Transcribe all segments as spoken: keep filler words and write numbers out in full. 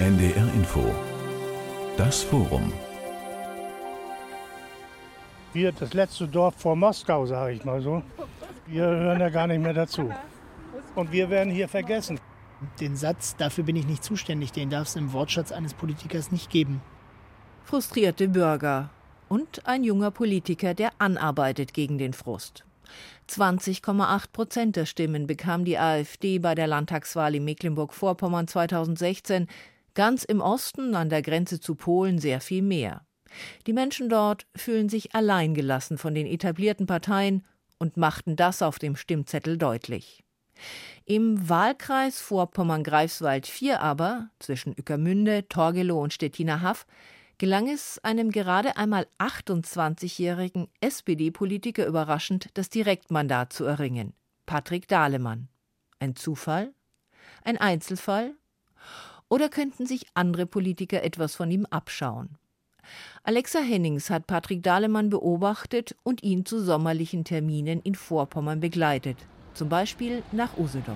N D R Info. Das Forum. Wir, das letzte Dorf vor Moskau, sage ich mal so. Wir hören ja gar nicht mehr dazu. Und wir werden hier vergessen. Den Satz, dafür bin ich nicht zuständig, den darf es im Wortschatz eines Politikers nicht geben. Frustrierte Bürger und ein junger Politiker, der anarbeitet gegen den Frust. zwanzig Komma acht Prozent der Stimmen bekam die AfD bei der Landtagswahl in Mecklenburg-Vorpommern zweitausendsechzehn, ganz im Osten an der Grenze zu Polen sehr viel mehr. Die Menschen dort fühlen sich alleingelassen von den etablierten Parteien und machten das auf dem Stimmzettel deutlich. Im Wahlkreis Vorpommern-Greifswald vier aber, zwischen Ueckermünde, Torgelow und Stettiner Haff, gelang es einem gerade einmal achtundzwanzigjährigen S P D-Politiker überraschend, das Direktmandat zu erringen: Patrick Dahlemann. Ein Zufall? Ein Einzelfall? Oder könnten sich andere Politiker etwas von ihm abschauen? Alexa Hennings hat Patrick Dahlemann beobachtet und ihn zu sommerlichen Terminen in Vorpommern begleitet, zum Beispiel nach Usedom.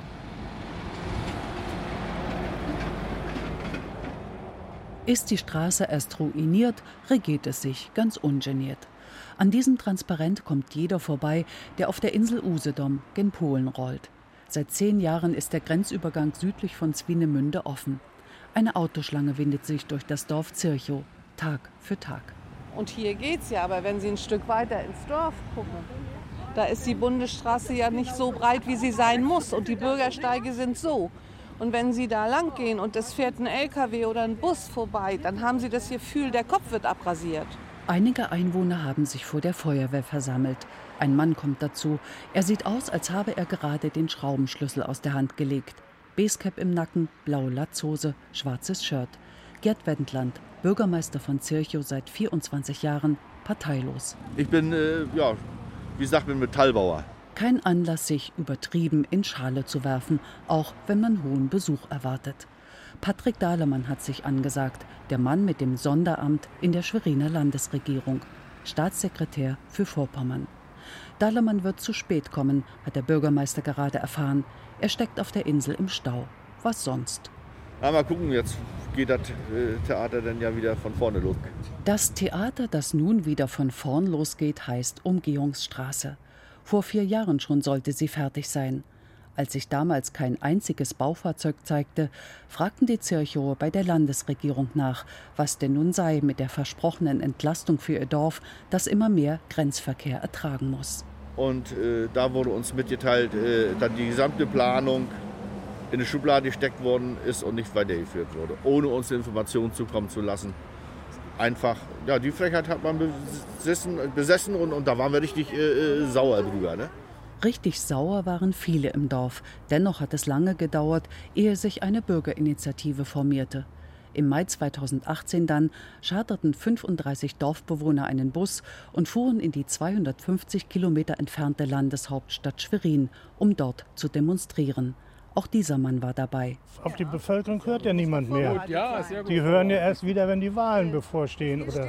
Ist die Straße erst ruiniert, regiert es sich ganz ungeniert. An diesem Transparent kommt jeder vorbei, der auf der Insel Usedom gen Polen rollt. Seit zehn Jahren ist der Grenzübergang südlich von Swinemünde offen. Eine Autoschlange windet sich durch das Dorf Zirchow, Tag für Tag. Und hier geht's ja, aber wenn Sie ein Stück weiter ins Dorf gucken, da ist die Bundesstraße ja nicht so breit, wie sie sein muss. Und die Bürgersteige sind so. Und wenn Sie da lang gehen und es fährt ein L K W oder ein Bus vorbei, dann haben Sie das Gefühl, der Kopf wird abrasiert. Einige Einwohner haben sich vor der Feuerwehr versammelt. Ein Mann kommt dazu. Er sieht aus, als habe er gerade den Schraubenschlüssel aus der Hand gelegt. Basecap im Nacken, blaue Latzhose, schwarzes Shirt. Gerd Wendland, Bürgermeister von Zirchow seit vierundzwanzig Jahren, parteilos. Ich bin, äh, ja, wie sagt man, Metallbauer. Kein Anlass, sich übertrieben in Schale zu werfen, auch wenn man hohen Besuch erwartet. Patrick Dahlemann hat sich angesagt, der Mann mit dem Sonderamt in der Schweriner Landesregierung, Staatssekretär für Vorpommern. Dahlemann wird zu spät kommen, hat der Bürgermeister gerade erfahren. Er steckt auf der Insel im Stau. Was sonst? Ja, mal gucken, jetzt geht das Theater dann ja wieder von vorne los. Das Theater, das nun wieder von vorn losgeht, heißt Umgehungsstraße. Vor vier Jahren schon sollte sie fertig sein. Als sich damals kein einziges Baufahrzeug zeigte, fragten die Zirchower bei der Landesregierung nach, was denn nun sei mit der versprochenen Entlastung für ihr Dorf, das immer mehr Grenzverkehr ertragen muss. Und äh, da wurde uns mitgeteilt, äh, dass die gesamte Planung in eine Schublade gesteckt worden ist und nicht weitergeführt wurde, ohne uns Informationen zukommen zu lassen. Einfach, ja, die Frechheit hat man besessen, besessen und, und da waren wir richtig äh, sauer drüber, ne? Richtig sauer waren viele im Dorf. Dennoch hat es lange gedauert, ehe sich eine Bürgerinitiative formierte. Im Mai zweitausendachtzehn dann charterten fünfunddreißig Dorfbewohner einen Bus und fuhren in die zweihundertfünfzig Kilometer entfernte Landeshauptstadt Schwerin, um dort zu demonstrieren. Auch dieser Mann war dabei. Auf die Bevölkerung hört ja niemand mehr. Die hören ja erst wieder, wenn die Wahlen bevorstehen oder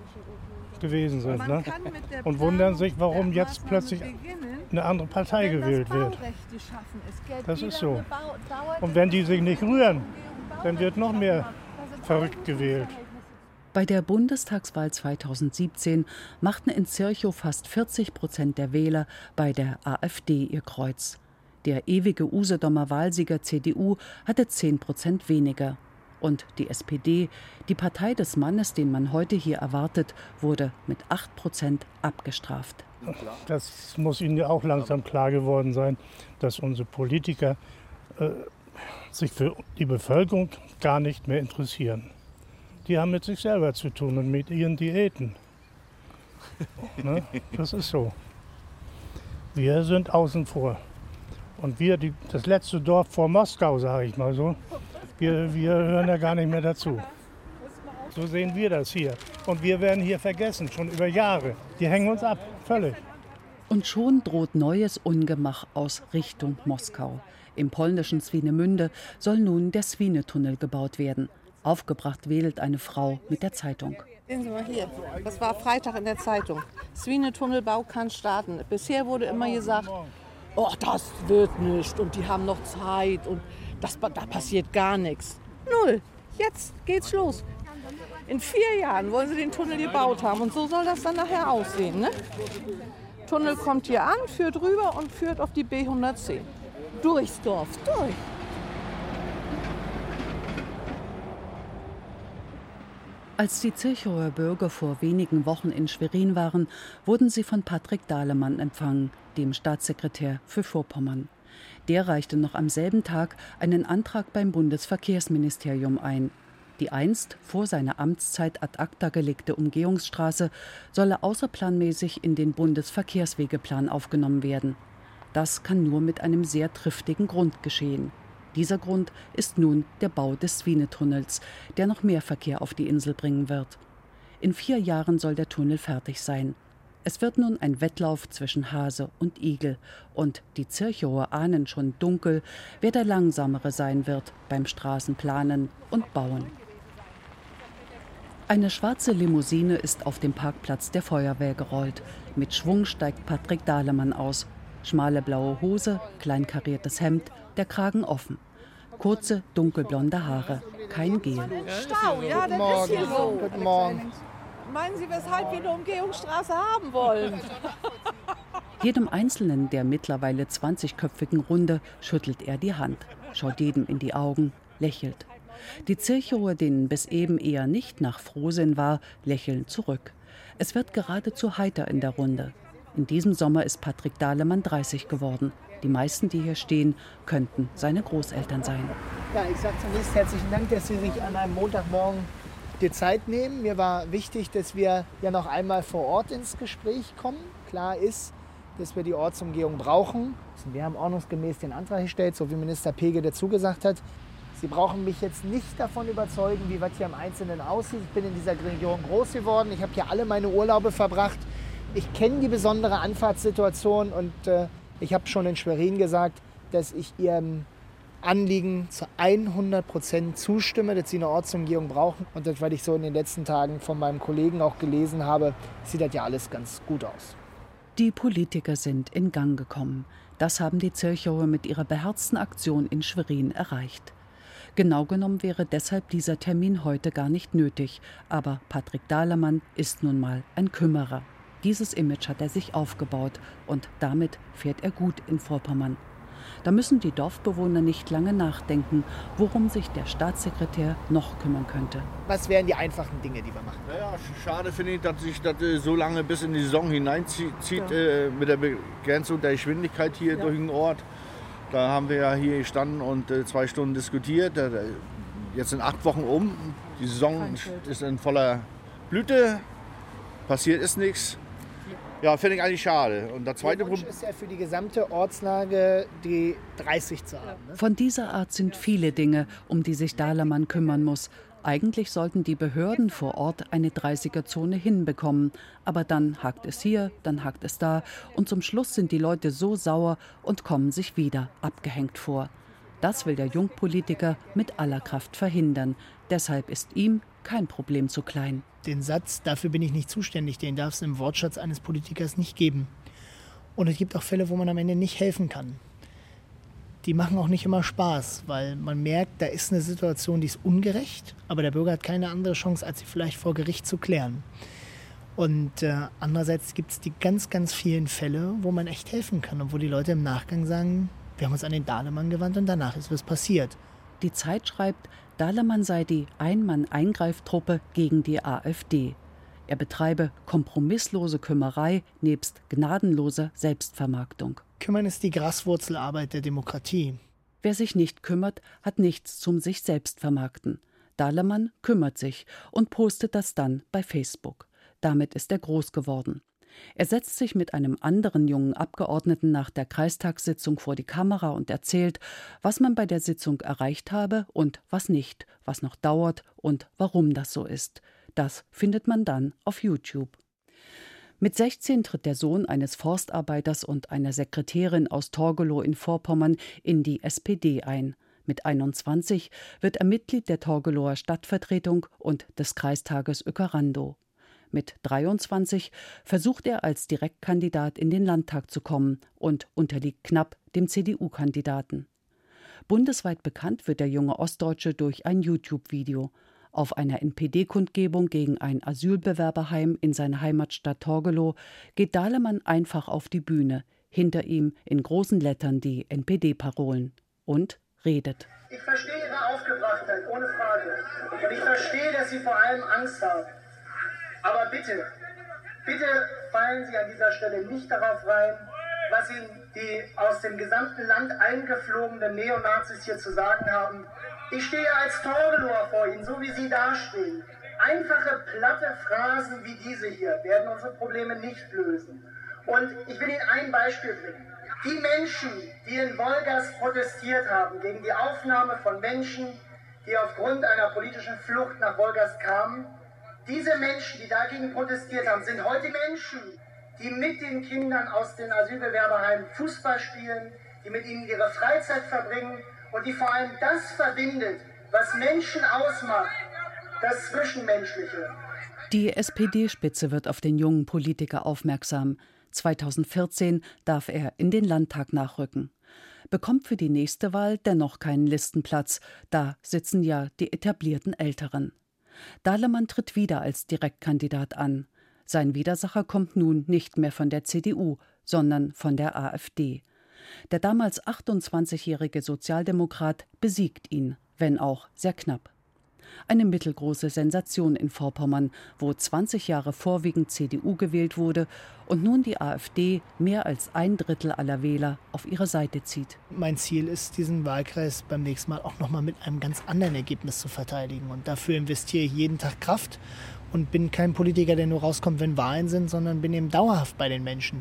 gewesen sind. Ne? Und wundern sich, warum jetzt plötzlich eine andere Partei gewählt wird. Das ist so. Und wenn die sich nicht rühren, dann wird noch mehr verrückt gewählt. Bei der Bundestagswahl zweitausendsiebzehn machten in Zirchow fast vierzig Prozent der Wähler bei der AfD ihr Kreuz. Der ewige Usedomer Wahlsieger C D U hatte zehn Prozent weniger. Und die S P D, die Partei des Mannes, den man heute hier erwartet, wurde mit acht Prozent abgestraft. Das muss Ihnen ja auch langsam klar geworden sein, dass unsere Politiker äh, sich für die Bevölkerung gar nicht mehr interessieren. Die haben mit sich selber zu tun und mit ihren Diäten. Ne? Das ist so. Wir sind außen vor. Und wir, die, das letzte Dorf vor Moskau, sage ich mal so, wir, wir hören ja gar nicht mehr dazu. So sehen wir das hier. Und wir werden hier vergessen, schon über Jahre. Die hängen uns ab, völlig. Und schon droht neues Ungemach aus Richtung Moskau. Im polnischen Swinemünde soll nun der Swinetunnel gebaut werden. Aufgebracht wedelt eine Frau mit der Zeitung. Sehen Sie mal hier, das war Freitag in der Zeitung. Swinetunnelbau kann starten. Bisher wurde immer gesagt, oh, das wird nicht und die haben noch Zeit und das, da passiert gar nichts. Null. Jetzt geht's los. In vier Jahren wollen sie den Tunnel gebaut haben und so soll das dann nachher aussehen. Ne? Tunnel kommt hier an, führt rüber und führt auf die B hundertzehn. Durchs Dorf, durch. Als die Zilchower Bürger vor wenigen Wochen in Schwerin waren, wurden sie von Patrick Dahlemann empfangen, dem Staatssekretär für Vorpommern. Der reichte noch am selben Tag einen Antrag beim Bundesverkehrsministerium ein. Die einst vor seiner Amtszeit ad acta gelegte Umgehungsstraße solle außerplanmäßig in den Bundesverkehrswegeplan aufgenommen werden. Das kann nur mit einem sehr triftigen Grund geschehen. Dieser Grund ist nun der Bau des Swinetunnels, der noch mehr Verkehr auf die Insel bringen wird. In vier Jahren soll der Tunnel fertig sein. Es wird nun ein Wettlauf zwischen Hase und Igel. Und die Zilchower ahnen schon dunkel, wer der Langsamere sein wird beim Straßenplanen und Bauen. Eine schwarze Limousine ist auf dem Parkplatz der Feuerwehr gerollt. Mit Schwung steigt Patrick Dahlemann aus. Schmale blaue Hose, kleinkariertes Hemd, der Kragen offen. Kurze, dunkelblonde Haare, kein Gel. Stau, ja, das ist hier so. Guten Morgen. Meinen Sie, weshalb wir eine Umgehungsstraße haben wollen? Jedem Einzelnen der mittlerweile zwanzigköpfigen Runde schüttelt er die Hand, schaut jedem in die Augen, lächelt. Die Zilchower, denen bis eben eher nicht nach Frohsinn war, lächeln zurück. Es wird geradezu heiter in der Runde. In diesem Sommer ist Patrick Dahlemann dreißig geworden. Die meisten, die hier stehen, könnten seine Großeltern sein. Ja, ich sage zunächst herzlichen Dank, dass Sie sich an einem Montagmorgen die Zeit nehmen. Mir war wichtig, dass wir ja noch einmal vor Ort ins Gespräch kommen. Klar ist, dass wir die Ortsumgehung brauchen. Wir haben ordnungsgemäß den Antrag gestellt, so wie Minister Pege dazu gesagt hat. Sie brauchen mich jetzt nicht davon überzeugen, wie was hier im Einzelnen aussieht. Ich bin in dieser Region groß geworden. Ich habe hier alle meine Urlaube verbracht. Ich kenne die besondere Anfahrtssituation und äh, ich habe schon in Schwerin gesagt, dass ich Ihrem Anliegen zu hundert Prozent zustimme, dass Sie eine Ortsumgehung brauchen. Und das, was ich so in den letzten Tagen von meinem Kollegen auch gelesen habe, sieht das ja alles ganz gut aus. Die Politiker sind in Gang gekommen. Das haben die Zilchower mit ihrer beherzten Aktion in Schwerin erreicht. Genau genommen wäre deshalb dieser Termin heute gar nicht nötig. Aber Patrick Dahlemann ist nun mal ein Kümmerer. Dieses Image hat er sich aufgebaut und damit fährt er gut in Vorpommern. Da müssen die Dorfbewohner nicht lange nachdenken, worum sich der Staatssekretär noch kümmern könnte. Was wären die einfachen Dinge, die wir machen? Naja, schade finde ich, dass sich das so lange bis in die Saison hineinzieht ja. äh, mit der Begrenzung der Geschwindigkeit hier ja. durch den Ort. Da haben wir ja hier gestanden und äh, zwei Stunden diskutiert. Jetzt sind acht Wochen um. Die Saison ist in voller Blüte. Passiert ist nichts. Ja, finde ich eigentlich schade. Und der zweite der Wunsch ist ja für die gesamte Ortslage die dreißig zu haben. Ne? Von dieser Art sind viele Dinge, um die sich Dahlemann kümmern muss. Eigentlich sollten die Behörden vor Ort eine dreißiger-Zone hinbekommen. Aber dann hakt es hier, dann hakt es da. Und zum Schluss sind die Leute so sauer und kommen sich wieder abgehängt vor. Das will der Jungpolitiker mit aller Kraft verhindern. Deshalb ist ihm kein Problem zu klein. Den Satz, dafür bin ich nicht zuständig, den darf es im Wortschatz eines Politikers nicht geben. Und es gibt auch Fälle, wo man am Ende nicht helfen kann. Die machen auch nicht immer Spaß, weil man merkt, da ist eine Situation, die ist ungerecht, aber der Bürger hat keine andere Chance, als sie vielleicht vor Gericht zu klären. Und äh, andererseits gibt es die ganz, ganz vielen Fälle, wo man echt helfen kann und wo die Leute im Nachgang sagen, wir haben uns an den Dahlemann gewandt und danach ist was passiert. Die Zeit schreibt, Dahlemann sei die Ein-Mann-Eingreiftruppe gegen die AfD. Er betreibe kompromisslose Kümmerei nebst gnadenloser Selbstvermarktung. Kümmern ist die Graswurzelarbeit der Demokratie. Wer sich nicht kümmert, hat nichts zum sich selbst vermarkten. Dahlemann kümmert sich und postet das dann bei Facebook. Damit ist er groß geworden. Er setzt sich mit einem anderen jungen Abgeordneten nach der Kreistagssitzung vor die Kamera und erzählt, was man bei der Sitzung erreicht habe und was nicht, was noch dauert und warum das so ist. Das findet man dann auf YouTube. Mit sechzehn tritt der Sohn eines Forstarbeiters und einer Sekretärin aus Torgelow in Vorpommern in die S P D ein. Mit einundzwanzig wird er Mitglied der Torgelower Stadtvertretung und des Kreistages Uecker-Randow. Mit dreiundzwanzig versucht er als Direktkandidat in den Landtag zu kommen und unterliegt knapp dem C D U-Kandidaten. Bundesweit bekannt wird der junge Ostdeutsche durch ein YouTube-Video. Auf einer N P D-Kundgebung gegen ein Asylbewerberheim in seiner Heimatstadt Torgelow geht Dahlemann einfach auf die Bühne. Hinter ihm in großen Lettern die N P D-Parolen. Und redet. Ich verstehe Ihre Aufgebrachtheit, ohne Frage. Und ich verstehe, dass Sie vor allem Angst haben. Aber bitte, bitte fallen Sie an dieser Stelle nicht darauf rein, was Ihnen die aus dem gesamten Land eingeflogenen Neonazis hier zu sagen haben. Ich stehe als Torgelower vor Ihnen, so wie Sie dastehen. Einfache, platte Phrasen wie diese hier werden unsere Probleme nicht lösen. Und ich will Ihnen ein Beispiel bringen. Die Menschen, die in Wolgast protestiert haben gegen die Aufnahme von Menschen, die aufgrund einer politischen Flucht nach Wolgast kamen, diese Menschen, die dagegen protestiert haben, sind heute Menschen, die mit den Kindern aus den Asylbewerberheimen Fußball spielen, die mit ihnen ihre Freizeit verbringen und die vor allem das verbindet, was Menschen ausmacht, das Zwischenmenschliche. Die S P D-Spitze wird auf den jungen Politiker aufmerksam. zweitausendvierzehn darf er in den Landtag nachrücken. Bekommt für die nächste Wahl dennoch keinen Listenplatz. Da sitzen ja die etablierten Älteren. Dahlemann tritt wieder als Direktkandidat an. Sein Widersacher kommt nun nicht mehr von der C D U, sondern von der AfD. Der damals achtundzwanzigjährige Sozialdemokrat besiegt ihn, wenn auch sehr knapp. Eine mittelgroße Sensation in Vorpommern, wo zwanzig Jahre vorwiegend C D U gewählt wurde und nun die AfD mehr als ein Drittel aller Wähler auf ihre Seite zieht. Mein Ziel ist, diesen Wahlkreis beim nächsten Mal auch noch mal mit einem ganz anderen Ergebnis zu verteidigen. Und dafür investiere ich jeden Tag Kraft und bin kein Politiker, der nur rauskommt, wenn Wahlen sind, sondern bin eben dauerhaft bei den Menschen.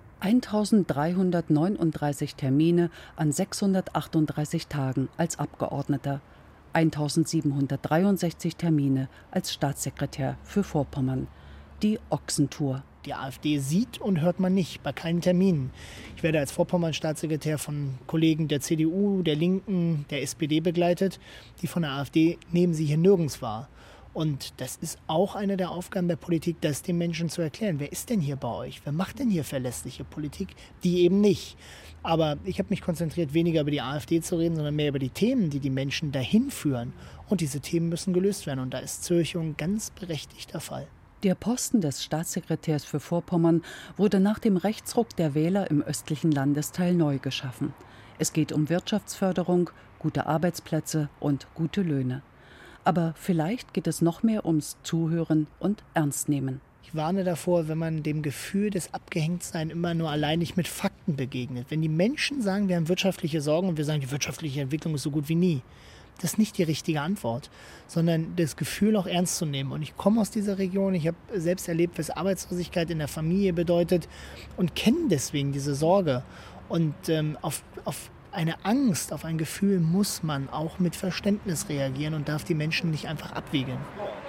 eintausenddreihundertneununddreißig Termine an sechshundertachtunddreißig Tagen als Abgeordneter. eintausendsiebenhundertdreiundsechzig Termine als Staatssekretär für Vorpommern. Die Ochsentour. Die AfD sieht und hört man nicht, bei keinen Terminen. Ich werde als Vorpommern-Staatssekretär von Kollegen der C D U, der Linken, der S P D begleitet. Die von der AfD nehmen sie hier nirgends wahr. Und das ist auch eine der Aufgaben der Politik, das den Menschen zu erklären. Wer ist denn hier bei euch? Wer macht denn hier verlässliche Politik? Die eben nicht. Aber ich habe mich konzentriert, weniger über die AfD zu reden, sondern mehr über die Themen, die die Menschen dahin führen. Und diese Themen müssen gelöst werden. Und da ist Zürchung ein ganz berechtigter Fall. Der Posten des Staatssekretärs für Vorpommern wurde nach dem Rechtsruck der Wähler im östlichen Landesteil neu geschaffen. Es geht um Wirtschaftsförderung, gute Arbeitsplätze und gute Löhne. Aber vielleicht geht es noch mehr ums Zuhören und Ernstnehmen. Ich warne davor, wenn man dem Gefühl des Abgehängtseins immer nur alleinig mit Fakten begegnet. Wenn die Menschen sagen, wir haben wirtschaftliche Sorgen und wir sagen, die wirtschaftliche Entwicklung ist so gut wie nie. Das ist nicht die richtige Antwort, sondern das Gefühl auch ernst zu nehmen. Und ich komme aus dieser Region, ich habe selbst erlebt, was Arbeitslosigkeit in der Familie bedeutet und kenne deswegen diese Sorge. Und ähm, auf, auf eine Angst, auf ein Gefühl muss man auch mit Verständnis reagieren und darf die Menschen nicht einfach abwiegeln.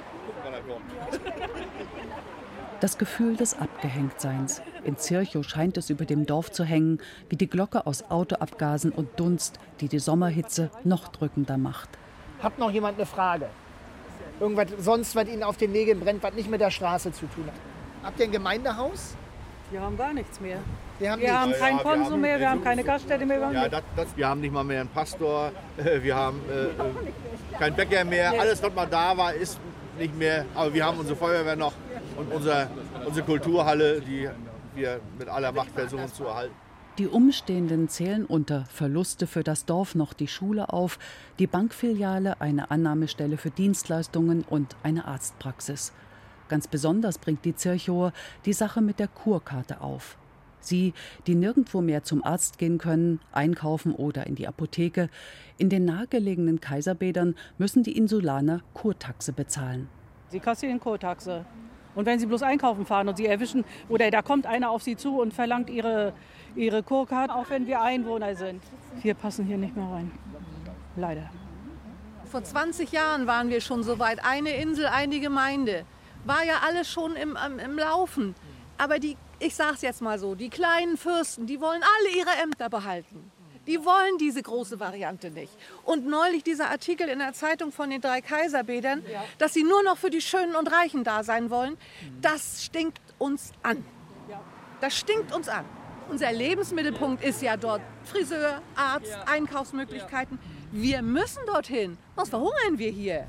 Das Gefühl des Abgehängtseins. In Zirchow scheint es über dem Dorf zu hängen, wie die Glocke aus Autoabgasen und Dunst, die die Sommerhitze noch drückender macht. Hat noch jemand eine Frage? Irgendwas sonst, was Ihnen auf den Nägeln brennt, was nicht mit der Straße zu tun hat? Habt ihr ein Gemeindehaus? Wir haben gar nichts mehr. Wir haben, wir haben Ja, keinen ja, wir Konsum haben- mehr, wir haben keine Gaststätte mehr. Wir haben Ja, das, das, wir haben nicht mal mehr einen Pastor, äh, wir haben äh, keinen Bäcker mehr. Alles, was mal da war, ist nicht mehr. Aber wir haben unsere Feuerwehr noch und unser, unsere Kulturhalle, die wir mit aller Macht versuchen zu erhalten. Die Umstehenden zählen unter Verluste für das Dorf noch die Schule auf, die Bankfiliale, eine Annahmestelle für Dienstleistungen und eine Arztpraxis. Ganz besonders bringt die Zirchower die Sache mit der Kurkarte auf. Sie, die nirgendwo mehr zum Arzt gehen können, einkaufen oder in die Apotheke, in den nahegelegenen Kaiserbädern müssen die Insulaner Kurtaxe bezahlen. Sie kassieren Kurtaxe. Und wenn Sie bloß einkaufen fahren und Sie erwischen, oder da kommt einer auf Sie zu und verlangt Ihre, ihre Kurkarte, auch wenn wir Einwohner sind. Wir passen hier nicht mehr rein. Leider. Vor zwanzig Jahren waren wir schon so weit. Eine Insel, eine Gemeinde. War ja alles schon im, im, im Laufen. Aber die, ich sag's jetzt mal so, die kleinen Fürsten, die wollen alle ihre Ämter behalten. Die wollen diese große Variante nicht. Und neulich dieser Artikel in der Zeitung von den drei Kaiserbädern, ja, dass sie nur noch für die Schönen und Reichen da sein wollen, das stinkt uns an. Das stinkt uns an. Unser Lebensmittelpunkt ist ja dort Friseur, Arzt, Einkaufsmöglichkeiten. Wir müssen dorthin, sonst verhungern wir hier.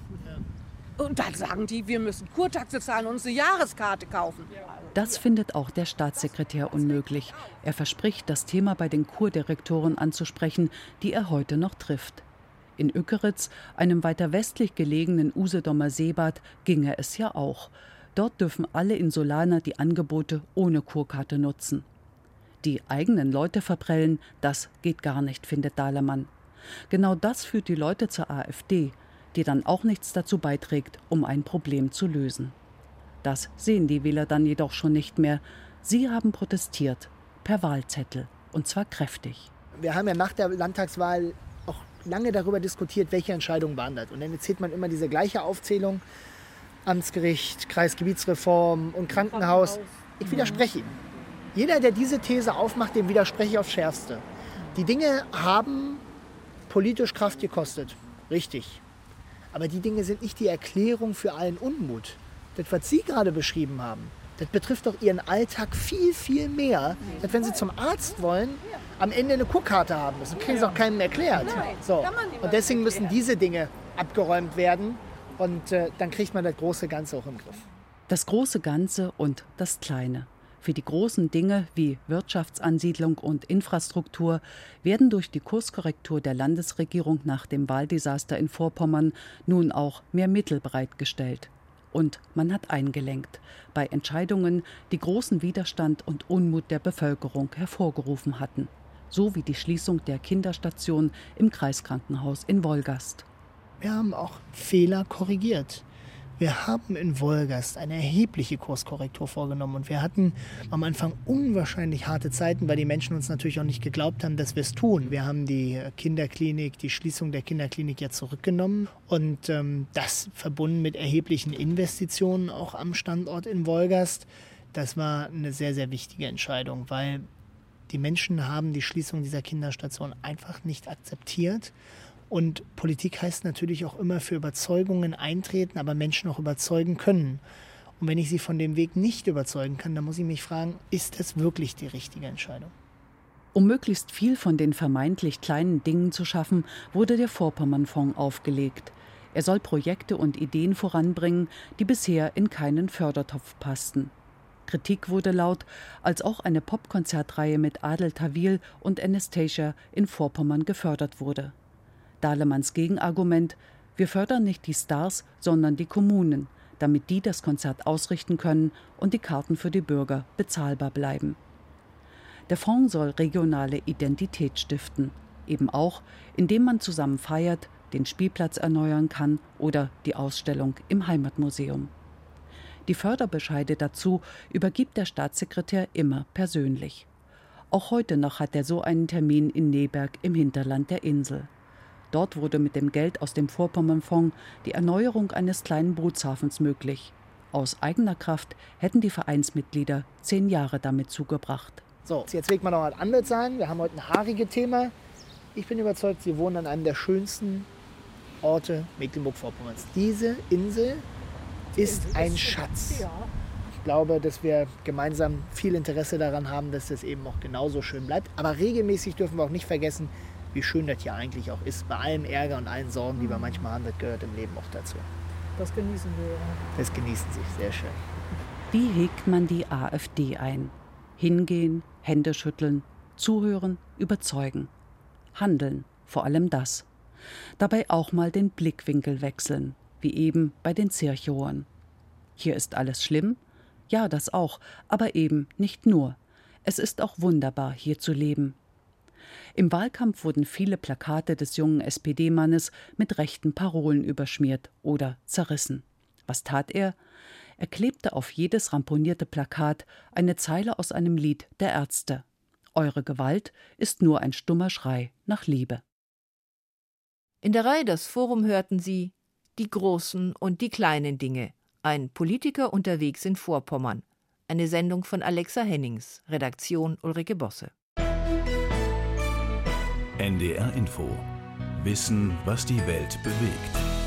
Und dann sagen die, wir müssen Kurtaxe zahlen und uns eine Jahreskarte kaufen. Das findet auch der Staatssekretär unmöglich. Er verspricht, das Thema bei den Kurdirektoren anzusprechen, die er heute noch trifft. In Ückeritz, einem weiter westlich gelegenen Usedomer Seebad, ginge es ja auch. Dort dürfen alle Insulaner die Angebote ohne Kurkarte nutzen. Die eigenen Leute verprellen, das geht gar nicht, findet Dahlemann. Genau das führt die Leute zur AfD, die dann auch nichts dazu beiträgt, um ein Problem zu lösen. Das sehen die Wähler dann jedoch schon nicht mehr. Sie haben protestiert, per Wahlzettel, und zwar kräftig. Wir haben ja nach der Landtagswahl auch lange darüber diskutiert, welche Entscheidungen waren das. Und dann erzählt man immer diese gleiche Aufzählung, Amtsgericht, Kreisgebietsreform und Krankenhaus. Ich widerspreche ihm. Jeder, der diese These aufmacht, dem widerspreche ich aufs Schärfste. Die Dinge haben politisch Kraft gekostet, richtig. Aber die Dinge sind nicht die Erklärung für allen Unmut. Das, was Sie gerade beschrieben haben, das betrifft doch Ihren Alltag viel, viel mehr, als wenn Sie zum Arzt wollen, am Ende eine Kurkarte haben müssen. Das kriegen Sie auch keinem erklärt. So. Und deswegen müssen diese Dinge abgeräumt werden und äh, dann kriegt man das große Ganze auch im Griff. Das große Ganze und das Kleine. Für die großen Dinge wie Wirtschaftsansiedlung und Infrastruktur werden durch die Kurskorrektur der Landesregierung nach dem Wahldesaster in Vorpommern nun auch mehr Mittel bereitgestellt. Und man hat eingelenkt bei Entscheidungen, die großen Widerstand und Unmut der Bevölkerung hervorgerufen hatten. So wie die Schließung der Kinderstation im Kreiskrankenhaus in Wolgast. Wir haben auch Fehler korrigiert. Wir haben in Wolgast eine erhebliche Kurskorrektur vorgenommen und wir hatten am Anfang unwahrscheinlich harte Zeiten, weil die Menschen uns natürlich auch nicht geglaubt haben, dass wir es tun. Wir haben die Kinderklinik, die Schließung der Kinderklinik ja zurückgenommen und ähm, das verbunden mit erheblichen Investitionen auch am Standort in Wolgast. Das war eine sehr, sehr wichtige Entscheidung, weil die Menschen haben die Schließung dieser Kinderstation einfach nicht akzeptiert. Und Politik heißt natürlich auch immer für Überzeugungen eintreten, aber Menschen auch überzeugen können. Und wenn ich sie von dem Weg nicht überzeugen kann, dann muss ich mich fragen, ist das wirklich die richtige Entscheidung? Um möglichst viel von den vermeintlich kleinen Dingen zu schaffen, wurde der Vorpommernfonds aufgelegt. Er soll Projekte und Ideen voranbringen, die bisher in keinen Fördertopf passten. Kritik wurde laut, als auch eine Popkonzertreihe mit Adel Tawil und Anastasia in Vorpommern gefördert wurde. Dahlemanns Gegenargument: Wir fördern nicht die Stars, sondern die Kommunen, damit die das Konzert ausrichten können und die Karten für die Bürger bezahlbar bleiben. Der Fonds soll regionale Identität stiften, eben auch, indem man zusammen feiert, den Spielplatz erneuern kann oder die Ausstellung im Heimatmuseum. Die Förderbescheide dazu übergibt der Staatssekretär immer persönlich. Auch heute noch hat er so einen Termin in Neberg im Hinterland der Insel. Dort wurde mit dem Geld aus dem Vorpommernfonds die Erneuerung eines kleinen Bootshafens möglich. Aus eigener Kraft hätten die Vereinsmitglieder zehn Jahre damit zugebracht. So, jetzt will man noch was anderes sagen. Wir haben heute ein haariges Thema. Ich bin überzeugt, Sie wohnen an einem der schönsten Orte Mecklenburg-Vorpommerns. Diese Insel ist ein Schatz. Ich glaube, dass wir gemeinsam viel Interesse daran haben, dass das eben auch genauso schön bleibt. Aber regelmäßig dürfen wir auch nicht vergessen, wie schön das hier eigentlich auch ist. Bei allem Ärger und allen Sorgen, die wir manchmal haben, das gehört im Leben auch dazu. Das genießen wir. Das genießen Sie, sehr schön. Wie hegt man die AfD ein? Hingehen, Hände schütteln, zuhören, überzeugen. Handeln, vor allem das. Dabei auch mal den Blickwinkel wechseln, wie eben bei den Zirchoern. Hier ist alles schlimm? Ja, das auch, aber eben nicht nur. Es ist auch wunderbar, hier zu leben. Im Wahlkampf wurden viele Plakate des jungen S P D-Mannes mit rechten Parolen überschmiert oder zerrissen. Was tat er? Er klebte auf jedes ramponierte Plakat eine Zeile aus einem Lied der Ärzte. Eure Gewalt ist nur ein stummer Schrei nach Liebe. In der Reihe Das Forum hörten Sie Die großen und die kleinen Dinge. Ein Politiker unterwegs in Vorpommern. Eine Sendung von Alexa Hennings. Redaktion Ulrike Bosse. N D R Info. Wissen, was die Welt bewegt.